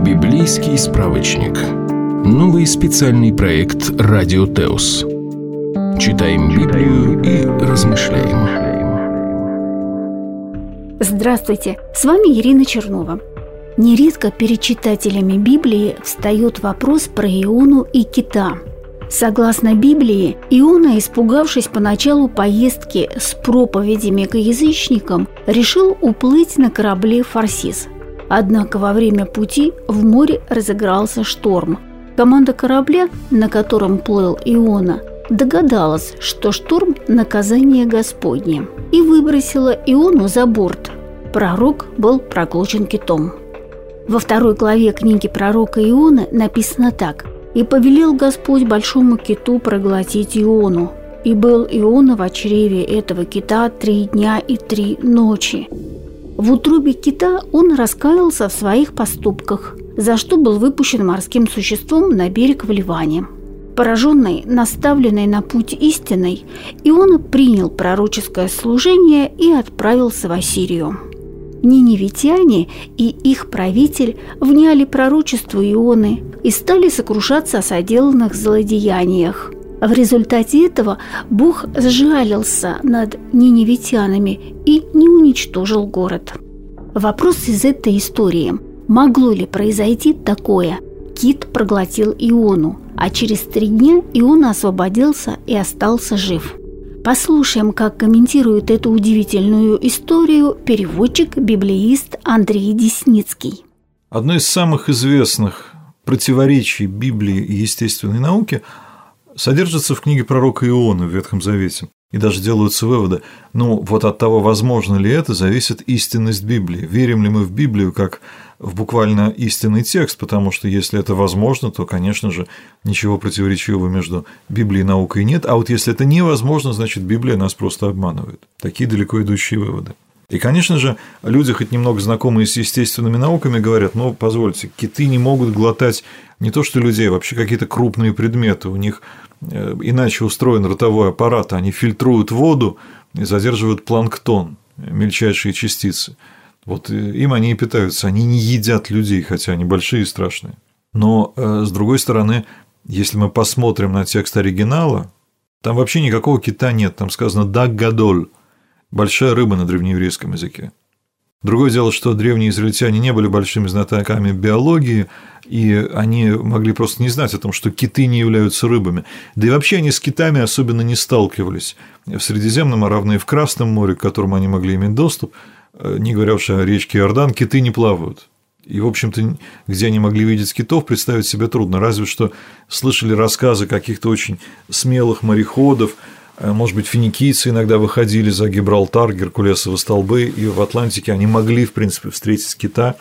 Библейский справочник. Новый специальный проект «Радио Теос». Читаем Библию и размышляем. Здравствуйте, с вами Ирина Чернова. Нередко перед читателями Библии встает вопрос про Иону и кита. Согласно Библии, Иона, испугавшись поначалу поездки с проповедями к язычникам, решил уплыть на корабле «Фарсис». Однако во время пути в море разыгрался шторм. Команда корабля, на котором плыл Иона, догадалась, что шторм – наказание Господне, и выбросила Иону за борт. Пророк был проглочен китом. Во 2 главе книги пророка Ионы написано так: «И повелел Господь большому киту проглотить Иону. И был Иона в чреве этого кита 3 дня и 3 ночи». В утробе кита он раскаялся в своих поступках, за что был выпущен морским существом на берег в Ливане. Пораженный, наставленный на путь истинный, Иона принял пророческое служение и отправился в Ассирию. Ниневитяне и их правитель вняли пророчеству Ионы и стали сокрушаться о соделанных злодеяниях. В результате этого Бог сжалился над ниневитянами и не уничтожил город. Вопрос из этой истории: могло ли произойти такое? Кит проглотил Иону, а через 3 дня Иона освободился и остался жив. Послушаем, как комментирует эту удивительную историю переводчик-библеист Андрей Десницкий. Одно из самых известных противоречий Библии и естественной науки содержится в книге пророка Ионы в Ветхом Завете. И даже делаются выводы. Вот от того, возможно ли это, зависит истинность Библии. Верим ли мы в Библию как в буквально истинный текст, потому что если это возможно, то, конечно же, ничего противоречивого между Библией и наукой нет. А вот если это невозможно, значит, Библия нас просто обманывает. Такие далеко идущие выводы. И, конечно же, люди, хоть немного знакомые с естественными науками, говорят: позвольте, киты не могут глотать не то что людей, а вообще какие-то крупные предметы. У них иначе устроен ротовой аппарат, они фильтруют воду и задерживают планктон, мельчайшие частицы. Им они и питаются, они не едят людей, хотя они большие и страшные. Но, с другой стороны, если мы посмотрим на текст оригинала, там вообще никакого кита нет, там сказано «даг гадоль», большая рыба на древнееврейском языке. Другое дело, что древние израильтяне не были большими знатоками биологии, и они могли просто не знать о том, что киты не являются рыбами. Да и вообще они с китами особенно не сталкивались. В Средиземном, а равно и в Красном море, к которому они могли иметь доступ, не говоря уж о речке Иордан, киты не плавают. И, в общем-то, где они могли видеть китов, представить себе трудно. Разве что слышали рассказы каких-то очень смелых мореходов. Может быть, финикийцы иногда выходили за Гибралтар, Геркулесовы столбы, и в Атлантике они могли, в принципе, встретить кита,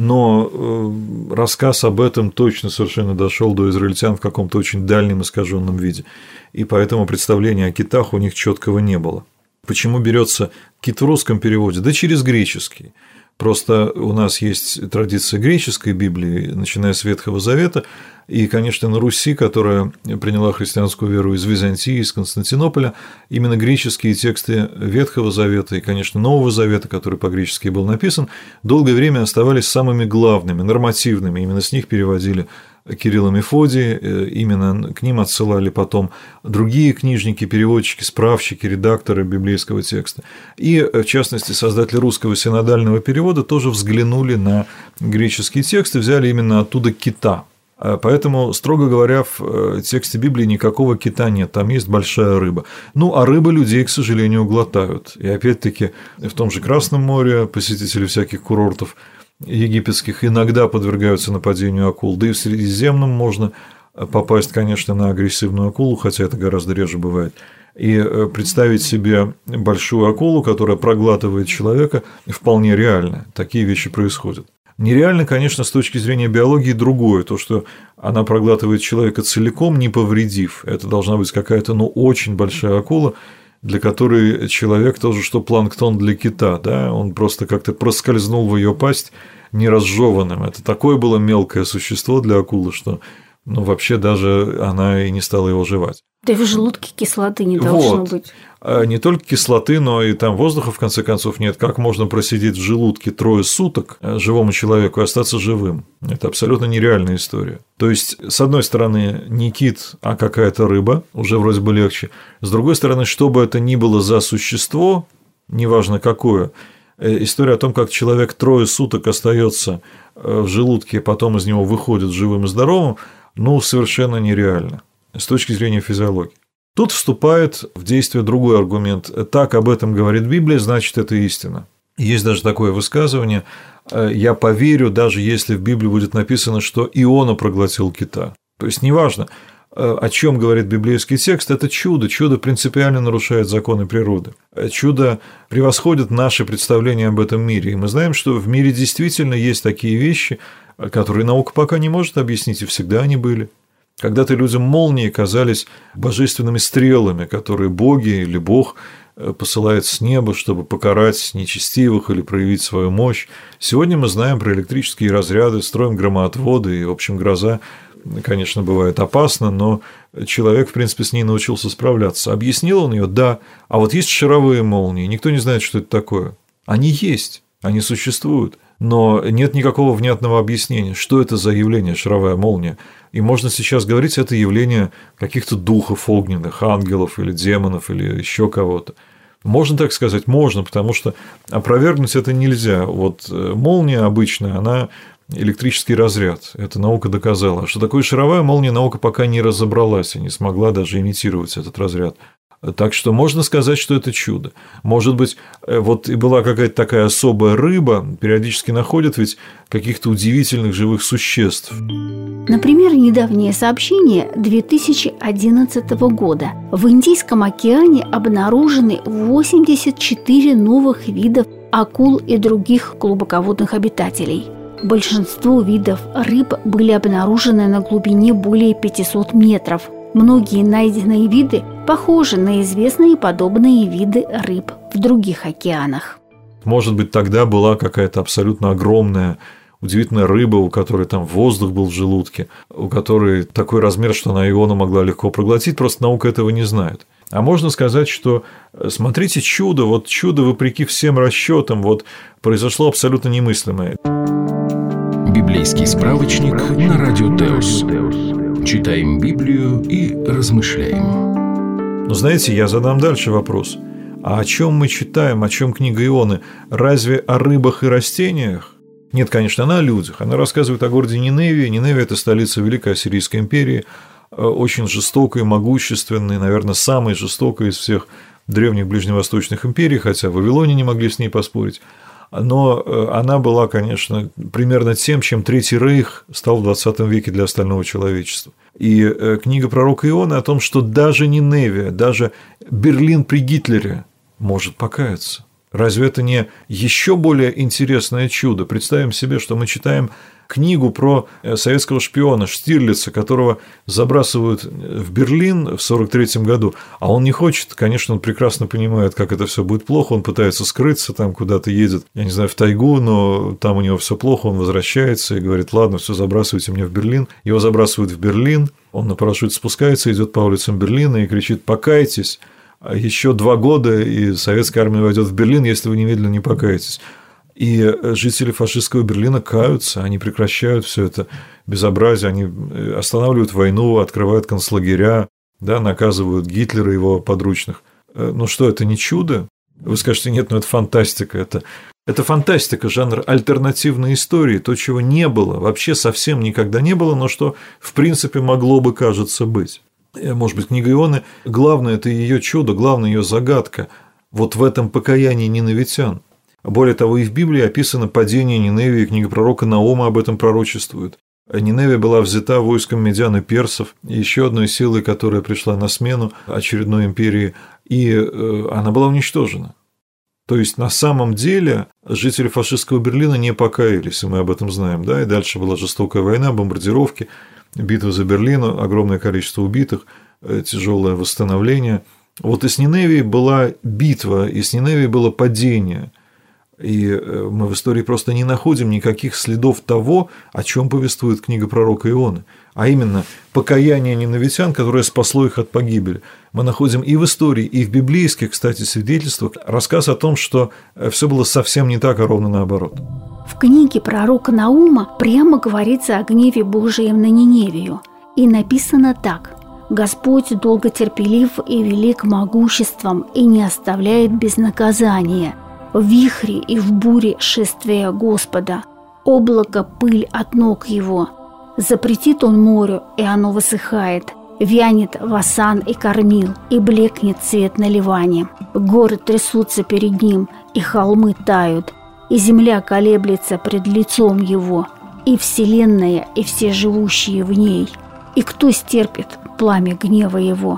но рассказ об этом точно совершенно дошел до израильтян в каком-то очень дальнем искаженном виде, и поэтому представления о китах у них четкого не было. Почему берется кит в русском переводе? Да через греческий. Просто у нас есть традиция греческой Библии, начиная с Ветхого Завета, и, конечно, на Руси, которая приняла христианскую веру из Византии, из Константинополя, именно греческие тексты Ветхого Завета и, конечно, Нового Завета, который по-гречески был написан, долгое время оставались самыми главными, нормативными, именно с них переводили Кирилл и Мефодий, именно к ним отсылали потом другие книжники, переводчики, справщики, редакторы библейского текста. И, в частности, создатели русского синодального перевода тоже взглянули на греческие тексты, взяли именно оттуда кита. Поэтому, строго говоря, в тексте Библии никакого кита нет, там есть большая рыба. А рыбы людей, к сожалению, глотают. И опять-таки в том же Красном море посетители всяких курортов египетских иногда подвергаются нападению акул, да и в Средиземном можно попасть, конечно, на агрессивную акулу, хотя это гораздо реже бывает. И представить себе большую акулу, которая проглатывает человека, вполне реально. Такие вещи происходят. Нереально, конечно, с точки зрения биологии другое, то, что она проглатывает человека целиком, не повредив. Это должна быть какая-то, очень большая акула, для которой человек тоже, что планктон для кита, да, он просто как-то проскользнул в ее пасть неразжеванным. Это такое было мелкое существо для акулы, что Ну, вообще даже она и не стала его жевать. Да и в желудке кислоты не должно быть. Не только кислоты, но и там воздуха, в конце концов, нет. Как можно просидеть в желудке 3 суток живому человеку и остаться живым? Это абсолютно нереальная история. То есть, с одной стороны, не кит, а какая-то рыба, уже вроде бы легче. С другой стороны, что бы это ни было за существо, неважно какое, история о том, как человек 3 суток остается в желудке, потом из него выходит живым и здоровым, ну, совершенно нереально с точки зрения физиологии. Тут вступает в действие другой аргумент. Так об этом говорит Библия, значит, это истина. Есть даже такое высказывание: «Я поверю, даже если в Библии будет написано, что Иона проглотил кита». То есть, неважно, о чем говорит библейский текст, это чудо. Чудо принципиально нарушает законы природы. Чудо превосходит наши представления об этом мире. И мы знаем, что в мире действительно есть такие вещи, которые наука пока не может объяснить, и всегда они были. Когда-то людям молнии казались божественными стрелами, которые боги или Бог посылает с неба, чтобы покарать нечестивых или проявить свою мощь. Сегодня мы знаем про электрические разряды, строим громоотводы, и, в общем, гроза, конечно, бывает опасна, но человек, в принципе, с ней научился справляться. Объяснил он ее? Да. А вот есть шаровые молнии, никто не знает, что это такое. Они есть, они существуют, но нет никакого внятного объяснения, что это за явление шаровая молния. И можно сейчас говорить, это явление каких-то духов огненных, ангелов или демонов или еще кого-то. Можно так сказать? Можно, потому что опровергнуть это нельзя. Вот молния обычная, она электрический разряд, это наука доказала. А что такое шаровая молния, наука пока не разобралась и не смогла даже имитировать этот разряд. Так что можно сказать, что это чудо. Может быть, вот и была какая-то такая особая рыба, периодически находят ведь каких-то удивительных живых существ. Например, недавнее сообщение 2011 года. В Индийском океане обнаружены 84 новых видов акул и других глубоководных обитателей. Большинство видов рыб были обнаружены на глубине более 500 метров. Многие найденные виды похожи на известные подобные виды рыб в других океанах. Может быть, тогда была какая-то абсолютно огромная, удивительная рыба, у которой там воздух был в желудке, у которой такой размер, что она Иону могла легко проглотить, просто наука этого не знает. А можно сказать, что смотрите, чудо, вот чудо вопреки всем расчетам, вот произошло абсолютно немыслимое. Библейский справочник на Радио Теос. Читаем Библию и размышляем. Но знаете, я задам дальше вопрос. А о чем мы читаем, о чем книга Ионы? Разве о рыбах и растениях? Нет, конечно, она о людях. Она рассказывает о городе Ниневии. Ниневия – это столица Великой Ассирийской империи, очень жестокой, могущественной, наверное, самой жестокой из всех древних ближневосточных империй, хотя в Вавилоне не могли с ней поспорить. Но она была, конечно, примерно тем, чем Третий Рейх стал в 20 веке для остального человечества. И книга пророка Ионы о том, что даже Ниневия, даже Берлин при Гитлере может покаяться. Разве это не еще более интересное чудо? Представим себе, что мы читаем книгу про советского шпиона Штирлица, которого забрасывают в Берлин в 1943 году, а он не хочет, конечно, он прекрасно понимает, как это все будет плохо, он пытается скрыться, там куда-то едет, я не знаю, в тайгу, но там у него все плохо, он возвращается и говорит: ладно, все, забрасывайте меня в Берлин. Его забрасывают в Берлин, он на парашюте спускается, идет по улицам Берлина и кричит: покайтесь, еще 2 года, и советская армия войдет в Берлин, если вы немедленно не покаетесь. И жители фашистского Берлина каются, они прекращают все это безобразие, они останавливают войну, открывают концлагеря, да, наказывают Гитлера и его подручных. Ну что, это не чудо? Вы скажете: нет, ну это фантастика. Это фантастика, жанр альтернативной истории, то, чего не было, вообще совсем никогда не было, но что, в принципе, могло бы, кажется, быть. Может быть, книга Ионы, главное – это ее чудо, главное – ее загадка вот в этом покаянии ниневитян. Более того, и в Библии описано падение Ниневии, книга пророка Наома об этом пророчествует. Ниневия была взята войском медян и персов, еще одной силой, которая пришла на смену очередной империи, и она была уничтожена. То есть, на самом деле, жители фашистского Берлина не покаялись, и мы об этом знаем, да, и дальше была жестокая война, бомбардировки, битва за Берлин, огромное количество убитых, тяжелое восстановление. Вот и с Ниневией была битва, и с Ниневией было падение. И мы в истории просто не находим никаких следов того, о чем повествует книга пророка Ионы, а именно покаяние ниневитян, которое спасло их от погибели. Мы находим и в истории, и в библейских, кстати, свидетельствах рассказ о том, что все было совсем не так, а ровно наоборот. В книге пророка Наума прямо говорится о гневе Божием на Ниневию. И написано так: «Господь долготерпелив и велик могуществом, и не оставляет без наказания. В вихре и в буре шествия Господа, облако пыль от ног его. Запретит он морю, и оно высыхает. Вянет Васан и Кормил, и блекнет цвет на Ливане. Горы трясутся перед ним, и холмы тают, и земля колеблется пред лицом его, и вселенная, и все живущие в ней. И кто стерпит пламя гнева его?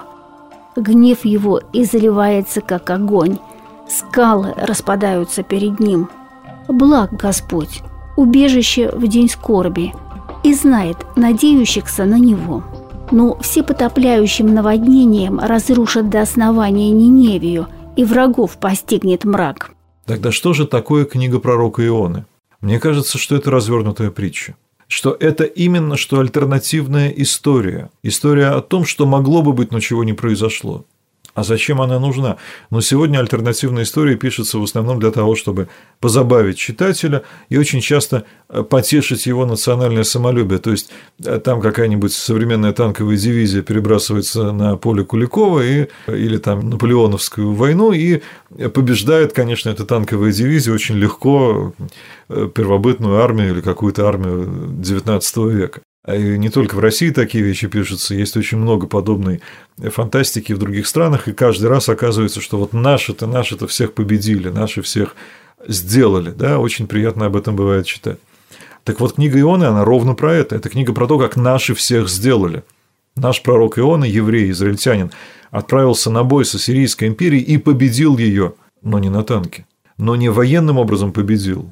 Гнев его и заливается, как огонь. Скалы распадаются перед ним. Благ Господь, убежище в день скорби, и знает надеющихся на Него. Но всепотопляющим наводнением разрушат до основания Ниневию, и врагов постигнет мрак». Тогда что же такое книга пророка Ионы? Мне кажется, что это развернутая притча. Что это именно что альтернативная история. История о том, что могло бы быть, но чего не произошло. А зачем она нужна? Но сегодня альтернативная история пишется в основном для того, чтобы позабавить читателя и очень часто потешить его национальное самолюбие. То есть там какая-нибудь современная танковая дивизия перебрасывается на поле Куликова или там Наполеоновскую войну и побеждает, конечно, эта танковая дивизия очень легко первобытную армию или какую-то армию XIX века. И не только в России такие вещи пишутся, есть очень много подобной фантастики в других странах, и каждый раз оказывается, что вот наши-то всех победили, наши всех сделали, да, очень приятно об этом бывает читать. Так вот, книга Ионы, она ровно про это, это книга про то, как наши всех сделали. Наш пророк Иона, еврей, израильтянин, отправился на бой с Ассирийской империей и победил ее, но не на танке, но не военным образом победил,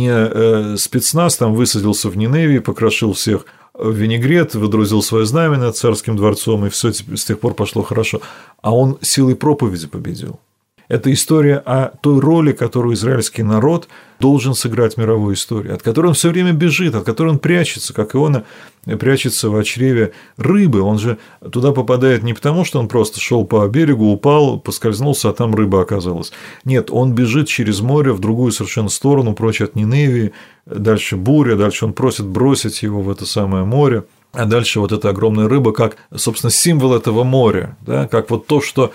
не спецназ там высадился в Ниневии, покрошил всех в винегрет, выдрузил свое знамя над царским дворцом, и все с тех пор пошло хорошо. А он силой проповеди победил. Это история о той роли, которую израильский народ должен сыграть в мировой истории, от которой он все время бежит, от которой он прячется, как Иона прячется в чреве рыбы. Он же туда попадает не потому, что он просто шел по берегу, упал, поскользнулся, а там рыба оказалась. Нет, он бежит через море в другую совершенно сторону, прочь от Ниневии, дальше буря, дальше он просит бросить его в это самое море. А дальше вот эта огромная рыба, как, собственно, символ этого моря, да, как вот то, что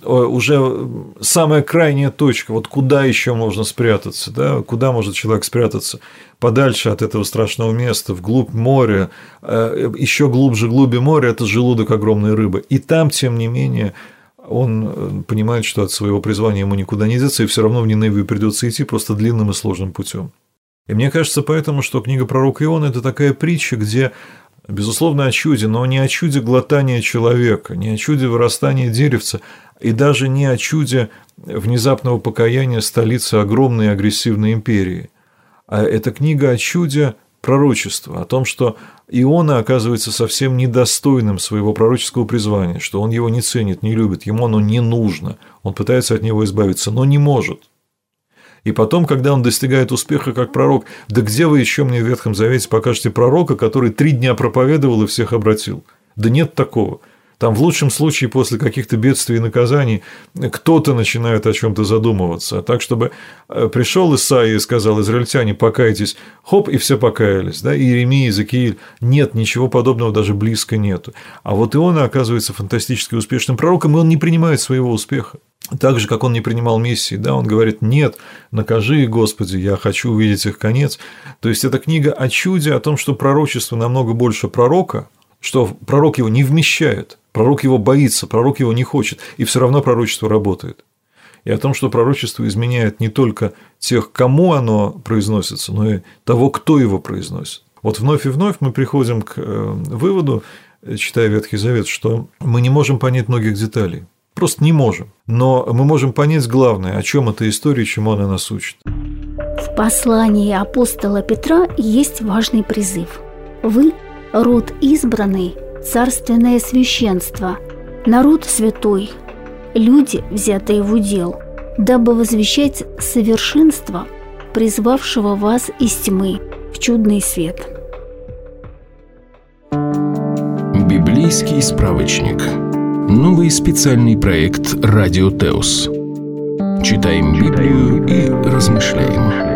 уже самая крайняя точка, вот куда еще можно спрятаться, да, куда может человек спрятаться подальше от этого страшного места, вглубь моря, еще глубже моря – это желудок огромной рыбы. И там, тем не менее, он понимает, что от своего призвания ему никуда не деться, и все равно в Ниневию придется идти просто длинным и сложным путем. И мне кажется поэтому, что книга пророка Ионы – это такая притча, где, безусловно, о чуде, но не о чуде глотания человека, не о чуде вырастания деревца, и даже не о чуде внезапного покаяния столицы огромной агрессивной империи. А это книга о чуде пророчества, о том, что Иона оказывается совсем недостойным своего пророческого призвания, что он его не ценит, не любит, ему оно не нужно, он пытается от него избавиться, но не может. И потом, когда он достигает успеха как пророк, да где вы еще мне в Ветхом Завете покажете пророка, который 3 дня проповедовал и всех обратил? Да нет такого. Там в лучшем случае после каких-то бедствий и наказаний кто-то начинает о чем-то задумываться. А так, чтобы пришел Исаия и сказал: израильтяне, покайтесь, хоп, и все покаялись. Да? И Иеремия, Иезекииль. Нет, ничего подобного даже близко нету. А вот Иона оказывается фантастически успешным пророком, и он не принимает своего успеха. Так же, как он не принимал миссии, да, он говорит: нет, накажи их, Господи, я хочу увидеть их конец. То есть это книга о чуде, о том, что пророчество намного больше пророка, что пророк его не вмещает, пророк его боится, пророк его не хочет, и все равно пророчество работает. И о том, что пророчество изменяет не только тех, кому оно произносится, но и того, кто его произносит. Вот вновь и вновь мы приходим к выводу, читая Ветхий Завет, что мы не можем понять многих деталей. Просто не можем. Но мы можем понять главное, о чем эта история, чему она нас учит. В послании апостола Петра есть важный призыв. Вы – род избранный, царственное священство, народ святой, люди, взятые в удел, дабы возвещать совершенство призвавшего вас из тьмы в чудный свет. Библейский справочник. Новый специальный проект «Радио Теос». Читаем Библию и размышляем.